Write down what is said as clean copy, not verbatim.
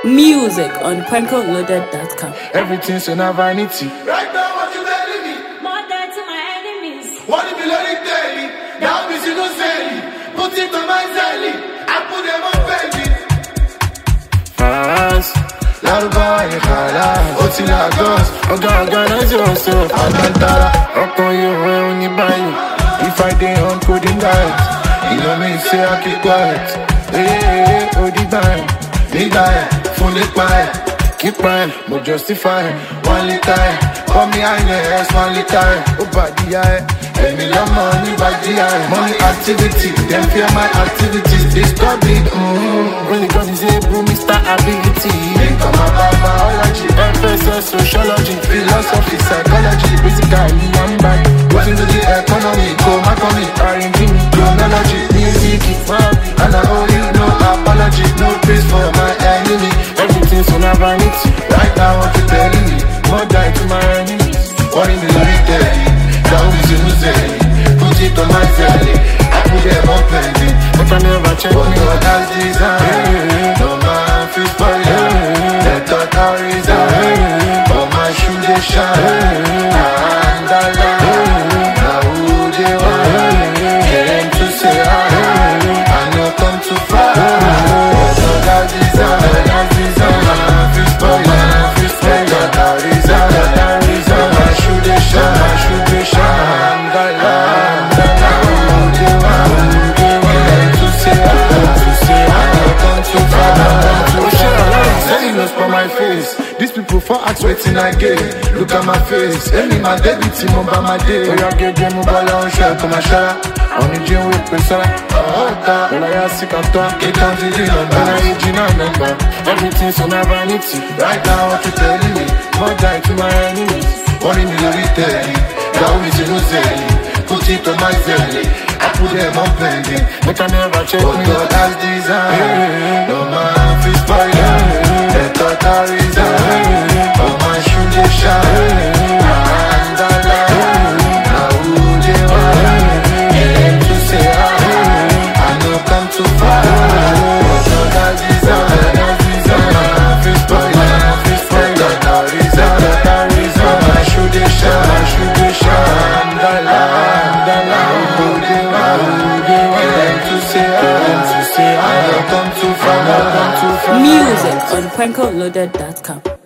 Music on PrankoLoaded.com. Everything's in a vanity. Right now, what you telling me? More dead to my enemies. What if you let it daily? Now, busy no selling. Put it on my zelly. I put them on baby. Fast. Larva and Kala. What's in Lagos? Organize yourself. Anantara. Rock on you, when you buy you. If I did on coding diet, you know me, say I keep quiet. Hey, oh, the time. Big guy, fully quiet. Keep quiet, but justify. 1 liter, for me, I yes, 1 liter. Oh, body, I. Let me love money, body, I. Money activity, them fear my activities. They stop it, Really God is able, Mr. Ability. Think of my biology, FSS, sociology, philosophy, psychology. Basically, I'm back. What's into the economy? Go, my money, R&B, chronology, music, and I owe you no apology, no praise for my enemy. Everything's on a vanity. Right now, what you telling me? More die to my enemies. What in the retail? Down is in Museli. Put it on my zelly. I put them on pending. But I never check me. God has designed. No man feels spoiled. Let God carry that. But my shoe they shine. And I lie. Now who they want? Came to say I know come too far. But God has designed. Man feels spoiled. Man feels spoiled. God carry that. My shoe they shine. My shoe they shine. And I lie. Now who they want? Came to say I know come too far. For my face, these people for ask waiting I get. Look at my face, any my debit team over my day. When I get them mobile on share, come and share. On the gym with pressure. When I ask sick and talk, get down to the number. When I age in a number, everything's on a vanity. Right now, what you telling me? More die to my enemies. One in the retail, down is in Museli. Put it on my zelly. I put them on pending. But I never check me. God has designed. No man feels spoiled. Let God carry that. Oh, my shoe they shine. And I lie. Now who they want? Came to say I know come too far. But God has designed. Man feels spoiled. Man feels spoiled. God carries that. God carries that. My shoe they shine. My shoe they shine. And I lie. Who they want? Came to say I know come too far. Music on PrankoLoaded.com.